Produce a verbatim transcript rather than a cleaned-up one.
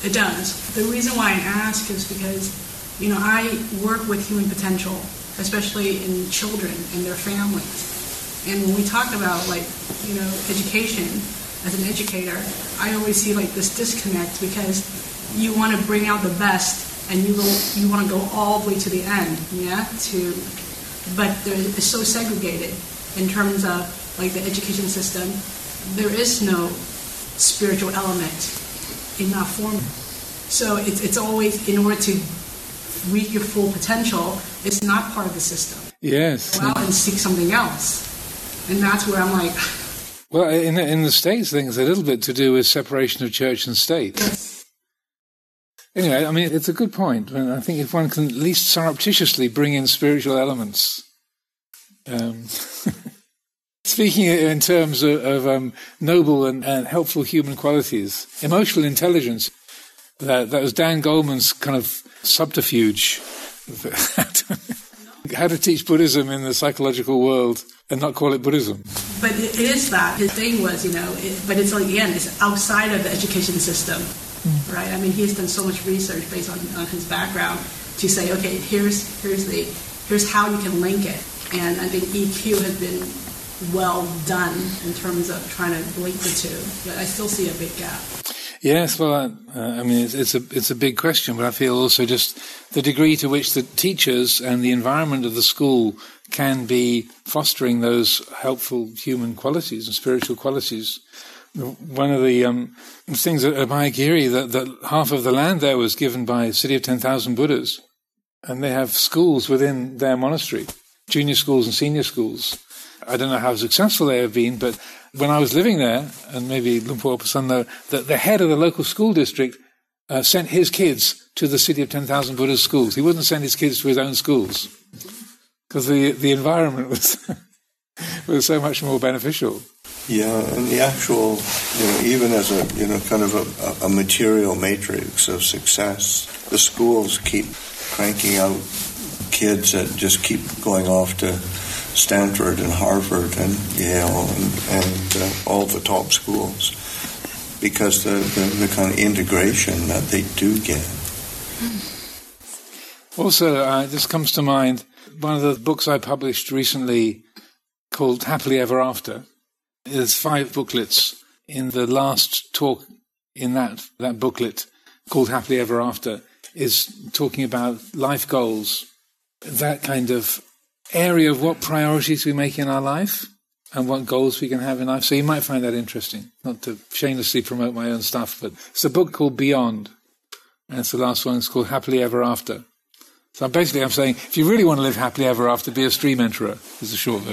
It does. The reason why I ask is because, you know, I work with human potential, especially in children and their families. And when we talk about, like, you know, education, as an educator, I always see, like, this disconnect because you want to bring out the best and you go, you want to go all the way to the end, yeah, to, but there, it's so segregated in terms of, like, the education system. There is no spiritual element in that form. So it's, it's always, in order to reach your full potential, it's not part of the system. Yes. Go out and seek something else. And that's where I'm like... Well, in, in the States, I think it's a little bit to do with separation of church and state. Yes. Anyway, I mean, it's a good point. I think if one can at least surreptitiously bring in spiritual elements. Um, speaking in terms of, of um, noble and, and helpful human qualities, emotional intelligence, that, that was Dan Goleman's kind of subterfuge. How to teach Buddhism in the psychological world and not call it Buddhism. But it is that. His thing was, you know, it, but it's like, again, it's outside of the education system, mm. right? I mean, he's done so much research based on, on his background to say, okay, here's here's the here's how you can link it. And I think E Q has been well done in terms of trying to link the two, but I still see a big gap. Yes, well, uh, I mean, it's, it's a it's a big question, but I feel also just the degree to which the teachers and the environment of the school can be fostering those helpful human qualities and spiritual qualities. One of the um, things at Abhayagiri, that, that half of the land there was given by City of ten thousand Buddhas, and they have schools within their monastery, junior schools and senior schools. I don't know how successful they have been, but when I was living there, and maybe Luang Por Pasan know, that the head of the local school district uh, sent his kids to the City of ten thousand Buddhas schools. He wouldn't send his kids to his own schools because the the environment was was so much more beneficial. Yeah, and the actual, you know, even as a, you know, kind of a, a material matrix of success, the schools keep cranking out kids that just keep going off to Stanford and Harvard and Yale and, and uh, all the top schools, because the, the, the kind of integration that they do get. Also, uh, this comes to mind, one of the books I published recently called Happily Ever After. There's five booklets. In the last talk in that, that booklet called Happily Ever After is talking about life goals, that kind of area of what priorities we make in our life and what goals we can have in life. So you might find that interesting. Not to shamelessly promote my own stuff, but it's a book called Beyond. And it's the last one. It's called Happily Ever After. So basically I'm saying, if you really want to live happily ever after, be a stream enterer, is the short version.